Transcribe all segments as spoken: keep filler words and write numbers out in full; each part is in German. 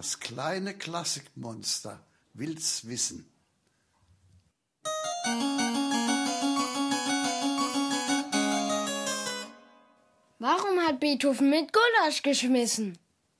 Das kleine Klassikmonster will's wissen. Warum hat Beethoven mit Gulasch geschmissen?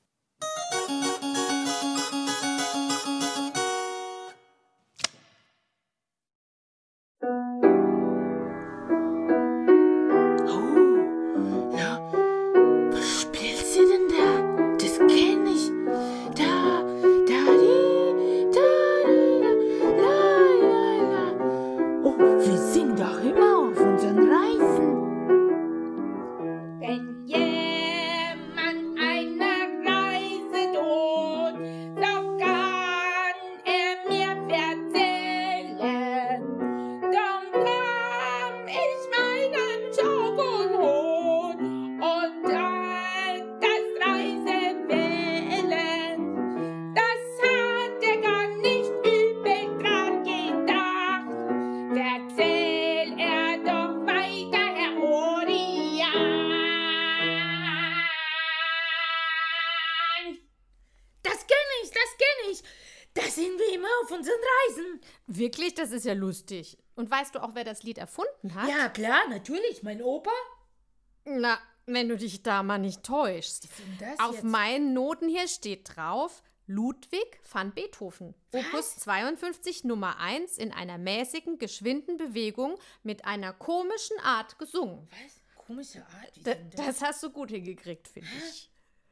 Wirklich? Das ist ja lustig. Und weißt du auch, wer das Lied erfunden hat? Ja, klar, natürlich. Mein Opa. Na, wenn du dich da mal nicht täuschst. Auf jetzt? meinen Noten hier steht drauf, Ludwig van Beethoven. Was? Opus zweiundfünfzig Nummer eins in einer mäßigen, geschwinden Bewegung mit einer komischen Art gesungen. Was? Komische Art? Wie da, das? das hast du gut hingekriegt, finde ich.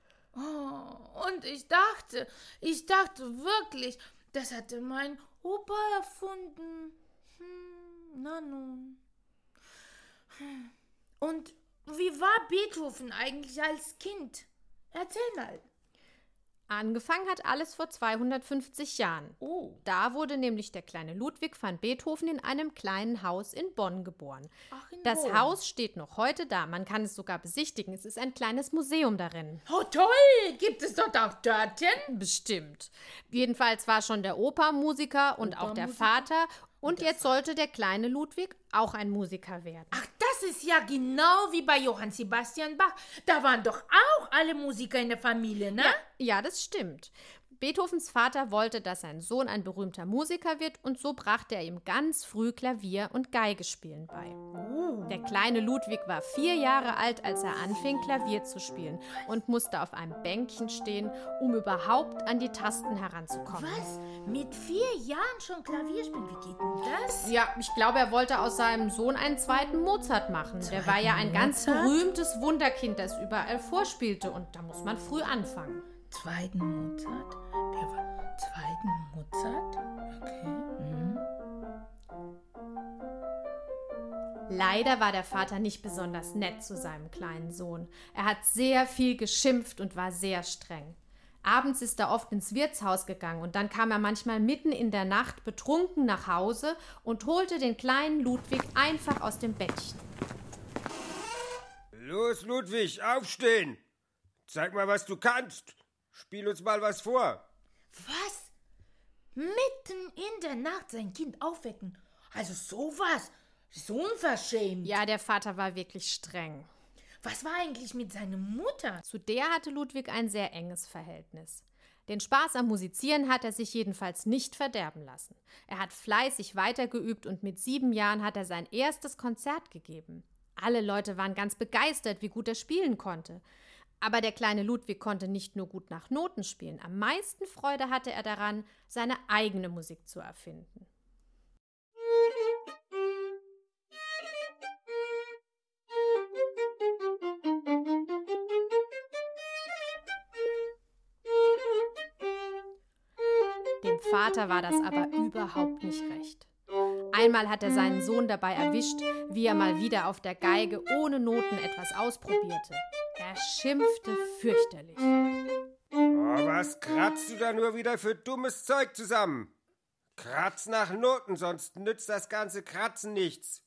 Oh, und ich dachte, ich dachte wirklich, das hatte mein Opa erfunden. Hm, na nun. Hm. Und wie war Beethoven eigentlich als Kind? Erzähl mal. Angefangen hat alles vor zweihundertfünfzig Jahren. Oh. Da wurde nämlich der kleine Ludwig van Beethoven in einem kleinen Haus in Bonn geboren. Ach, in das Bonn. Haus steht noch heute da. Man kann es sogar besichtigen. Es ist ein kleines Museum darin. Oh, toll! Gibt es dort auch Törtchen? Bestimmt. Jedenfalls war schon der Opa Musiker und auch der Vater. Und, und jetzt sollte der kleine Ludwig auch ein Musiker werden. Ach, das ist ja genau wie bei Johann Sebastian Bach. Da waren doch auch alle Musiker in der Familie, ne? Ja, ja, das stimmt. Beethovens Vater wollte, dass sein Sohn ein berühmter Musiker wird und so brachte er ihm ganz früh Klavier und Geige spielen bei. Oh. Der kleine Ludwig war vier Jahre alt, als er anfing, Klavier zu spielen und musste auf einem Bänkchen stehen, um überhaupt an die Tasten heranzukommen. Was? Mit vier Jahren schon Klavier spielen? Wie geht denn das? Ja, ich glaube, er wollte aus seinem Sohn einen zweiten Mozart machen. Zweiten Der war ja ein ganz Mozart? berühmtes Wunderkind, das überall vorspielte und da muss man früh anfangen. Zweiten Mozart? Der war zweiten Mozart? Okay. Mhm. Leider war der Vater nicht besonders nett zu seinem kleinen Sohn. Er hat sehr viel geschimpft und war sehr streng. Abends ist er oft ins Wirtshaus gegangen und dann kam er manchmal mitten in der Nacht betrunken nach Hause und holte den kleinen Ludwig einfach aus dem Bettchen. Los, Ludwig, aufstehen! Zeig mal, was du kannst! Spiel uns mal was vor. Was? Mitten in der Nacht sein Kind aufwecken? Also sowas? So unverschämt. Ja, der Vater war wirklich streng. Was war eigentlich mit seiner Mutter? Zu der hatte Ludwig ein sehr enges Verhältnis. Den Spaß am Musizieren hat er sich jedenfalls nicht verderben lassen. Er hat fleißig weitergeübt und mit sieben Jahren hat er sein erstes Konzert gegeben. Alle Leute waren ganz begeistert, wie gut er spielen konnte. Aber der kleine Ludwig konnte nicht nur gut nach Noten spielen. Am meisten Freude hatte er daran, seine eigene Musik zu erfinden. Dem Vater war das aber überhaupt nicht recht. Einmal hat er seinen Sohn dabei erwischt, wie er mal wieder auf der Geige ohne Noten etwas ausprobierte. Er schimpfte fürchterlich. Oh, was kratzt du da nur wieder für dummes Zeug zusammen? Kratz nach Noten, sonst nützt das ganze Kratzen nichts.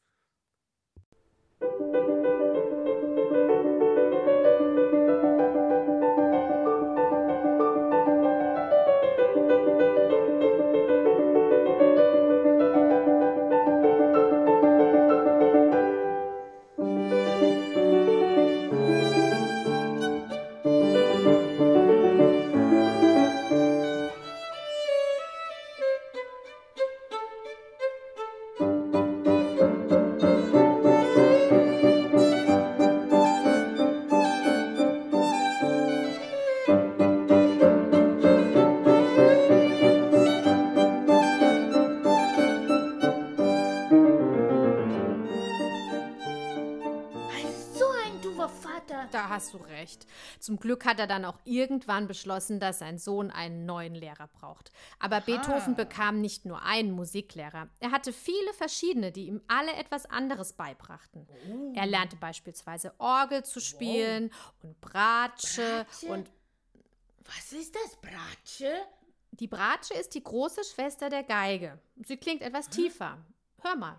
hast du recht. Zum Glück hat er dann auch irgendwann beschlossen, dass sein Sohn einen neuen Lehrer braucht. Aber Beethoven bekam nicht nur einen Musiklehrer. Er hatte viele verschiedene, die ihm alle etwas anderes beibrachten. Oh. Er lernte beispielsweise Orgel zu spielen wow. und Bratsche, Bratsche und Was ist das, Bratsche? Die Bratsche ist die große Schwester der Geige. Sie klingt etwas tiefer. Hör mal.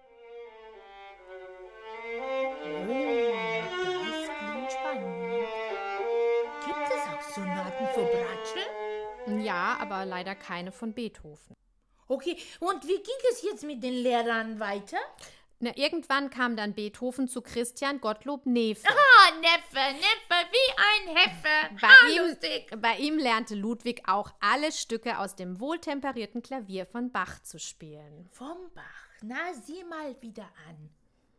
Oh, das klingt spannend. Gibt es auch Sonaten für Bratsche? Ja, aber leider keine von Beethoven. Okay, und wie ging es jetzt mit den Lehrern weiter? Na, irgendwann kam dann Beethoven zu Christian Gottlob Neefe. Ah, Neffe, Neffe, wie ein Heffe. Bei, ah, ihm, lustig. bei ihm lernte Ludwig auch alle Stücke aus dem wohltemperierten Klavier von Bach zu spielen. Vom Bach, na, sieh mal wieder an.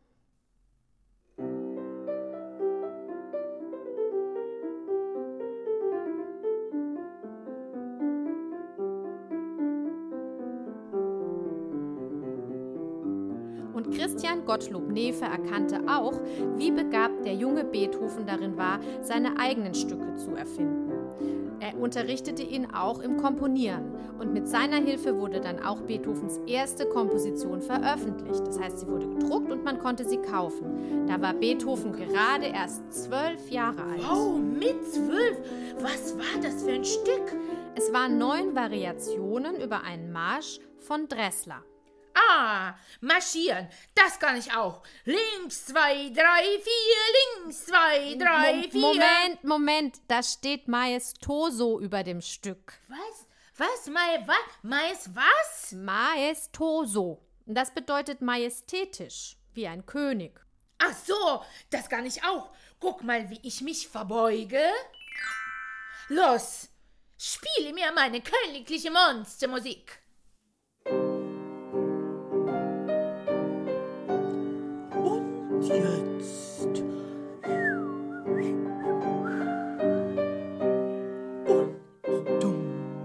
Und Christian Gottlob Neefe erkannte auch, wie begabt der junge Beethoven darin war, seine eigenen Stücke zu erfinden. Er unterrichtete ihn auch im Komponieren und mit seiner Hilfe wurde dann auch Beethovens erste Komposition veröffentlicht. Das heißt, sie wurde gedruckt und man konnte sie kaufen. Da war Beethoven gerade erst zwölf Jahre alt. Oh, mit zwölf? Was war das für ein Stück? Es waren neun Variationen über einen Marsch von Dressler. Ah, marschieren, das kann ich auch. Links, zwei, drei, vier, links, zwei, drei, Mo- vier. Moment, Moment, da steht Maestoso über dem Stück. Was? Was? Mai, was? Mais, was? Maestoso. Das bedeutet majestätisch, wie ein König. Ach so, das kann ich auch. Guck mal, wie ich mich verbeuge. Los, spiele mir meine königliche Monstermusik. Jetzt. Und dumm.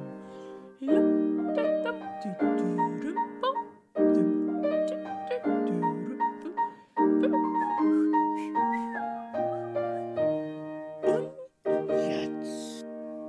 Und jetzt.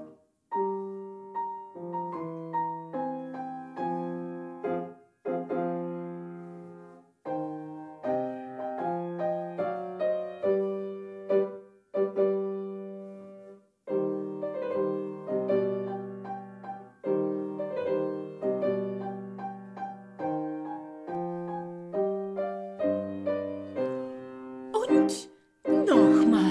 Und nochmal.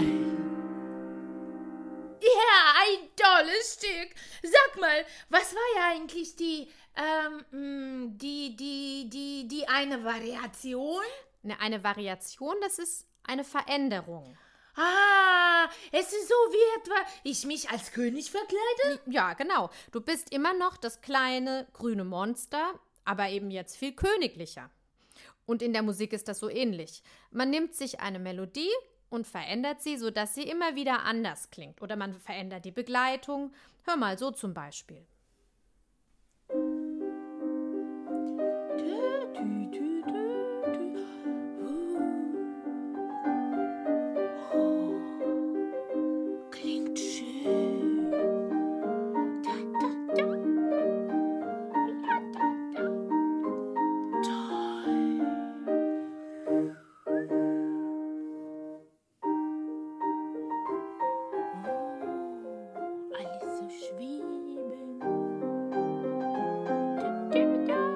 Ja, ein tolles Stück. Sag mal, was war ja eigentlich die, ähm, die, die, die, die eine Variation? Ne, Eine Variation, das ist eine Veränderung. Ah, es ist so wie etwa, ich mich als König verkleide? Ja, genau. Du bist immer noch das kleine grüne Monster, aber eben jetzt viel königlicher. Und in der Musik ist das so ähnlich. Man nimmt sich eine Melodie und verändert sie, sodass sie immer wieder anders klingt. Oder man verändert die Begleitung. Hör mal, so zum Beispiel. Klingt schön. Da, da, da. Ja, da, da. Toll. Oh, alles so schweben. Da, da, da.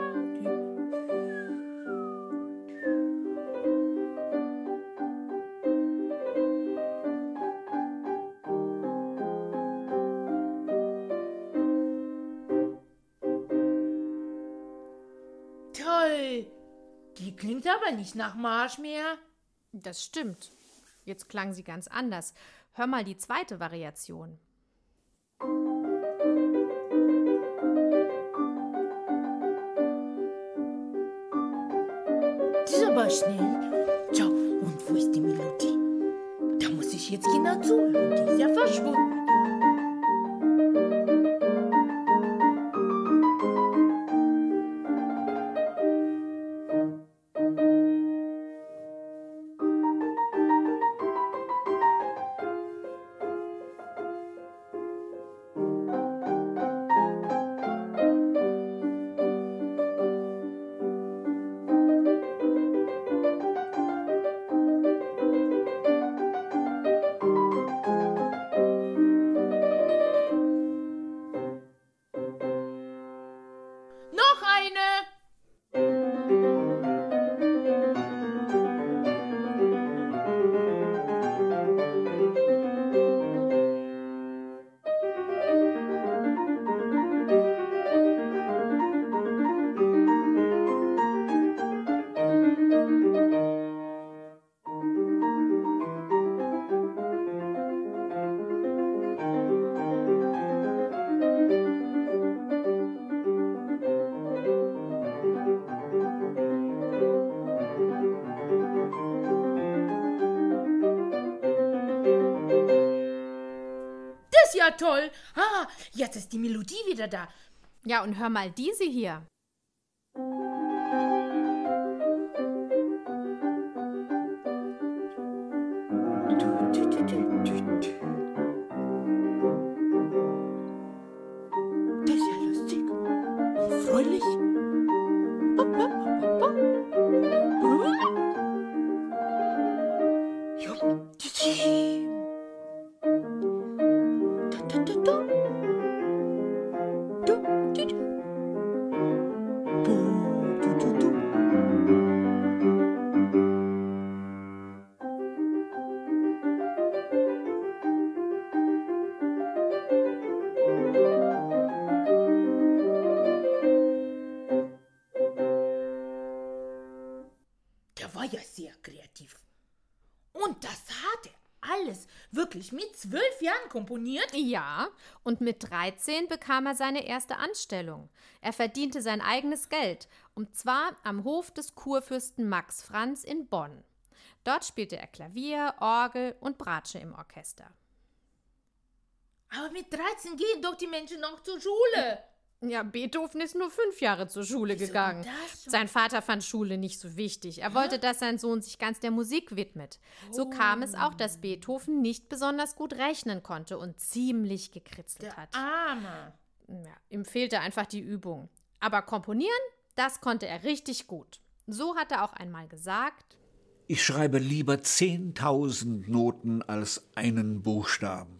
Toll. Die klingt aber nicht nach Marsch mehr. Das stimmt. Jetzt klang sie ganz anders. Hör mal die zweite Variation. Das ist aber schnell. Tja, und wo ist die Melodie? Da muss ich jetzt genau zuhören. Die ist ja verschwunden. ja toll. Ah, jetzt ist die Melodie wieder da. Ja, und hör mal diese hier. Das ist ja lustig. Fröhlich. Der war ja sehr kreativ. Und das hat er alles wirklich mit zwölf Jahren komponiert? Ja, und mit dreizehn bekam er seine erste Anstellung. Er verdiente sein eigenes Geld, und zwar am Hof des Kurfürsten Max Franz in Bonn. Dort spielte er Klavier, Orgel und Bratsche im Orchester. Aber mit dreizehn gehen doch die Menschen noch zur Schule. Ja, Beethoven ist nur fünf Jahre zur Schule Wieso gegangen. das so? Sein Vater fand Schule nicht so wichtig. Er wollte, dass sein Sohn sich ganz der Musik widmet. So kam es auch, dass Beethoven nicht besonders gut rechnen konnte und ziemlich gekritzelt Der hat. Arme. Ja, ihm fehlte einfach die Übung. Aber komponieren, das konnte er richtig gut. So hat er auch einmal gesagt: Ich schreibe lieber zehntausend Noten als einen Buchstaben.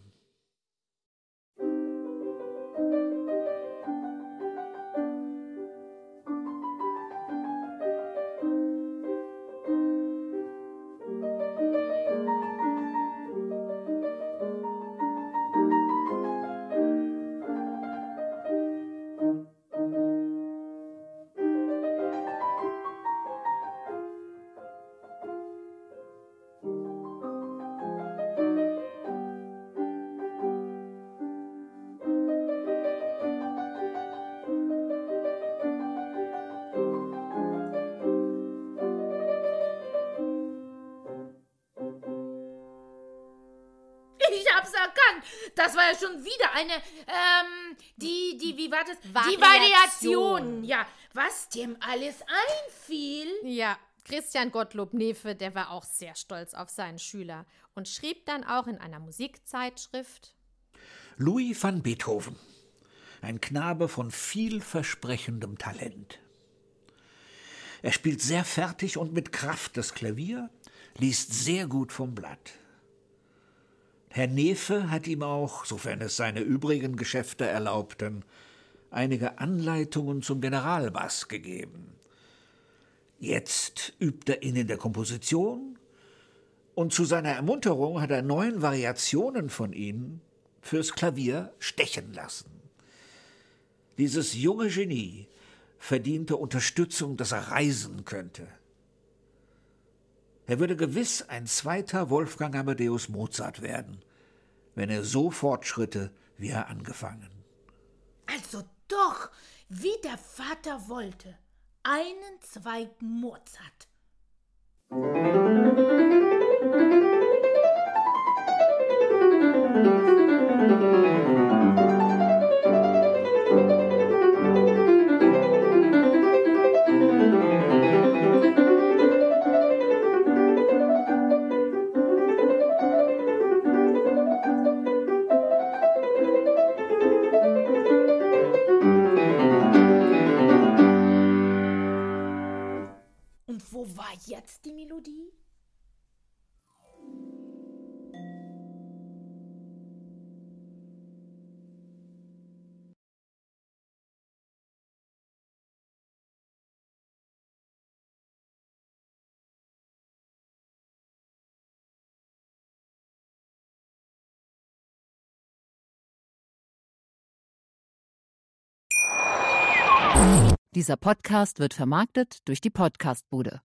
Ich hab's erkannt. Das war ja schon wieder eine, ähm, die, die, wie war das? Die Variation. Variation. Ja, was dem alles einfiel. Ja, Christian Gottlob Neefe, der war auch sehr stolz auf seinen Schüler und schrieb dann auch in einer Musikzeitschrift: Louis van Beethoven, ein Knabe von vielversprechendem Talent. Er spielt sehr fertig und mit Kraft das Klavier, liest sehr gut vom Blatt. Herr Neefe hat ihm auch, sofern es seine übrigen Geschäfte erlaubten, einige Anleitungen zum Generalbass gegeben. Jetzt übt er ihn in der Komposition und zu seiner Ermunterung hat er neun Variationen von ihm fürs Klavier stechen lassen. Dieses junge Genie verdiente Unterstützung, dass er reisen könnte. Er würde gewiss ein zweiter Wolfgang Amadeus Mozart werden, wenn er so fortschritte, wie er angefangen. Also doch, wie der Vater wollte, einen zweiten Mozart. Und wo war jetzt die Melodie? Dieser Podcast wird vermarktet durch die Podcastbude.